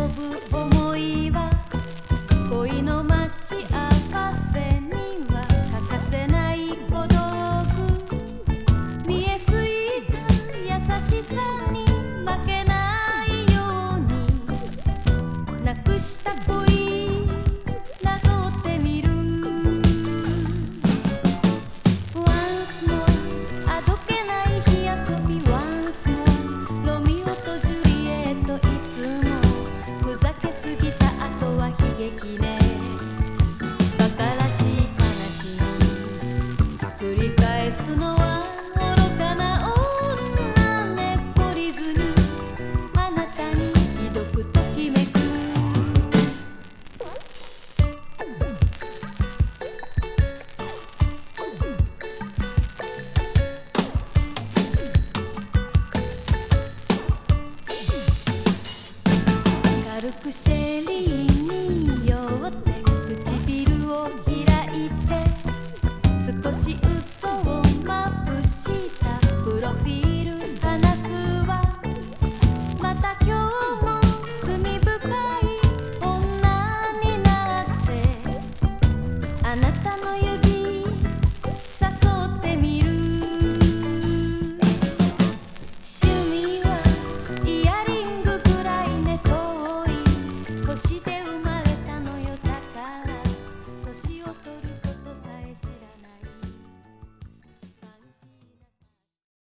ぶ思いは恋の待ち合わせには欠かせない小道具見えすいた優しさに負けないようになくした恋なぞってみる Once more あどけない火遊び Once more ロミオとジュリエットいつもふざけすぎた後は悲劇ね馬鹿らしい悲しみ繰り返すのは愚かな女ね懲りずにあなたにひどくときめく軽くシェ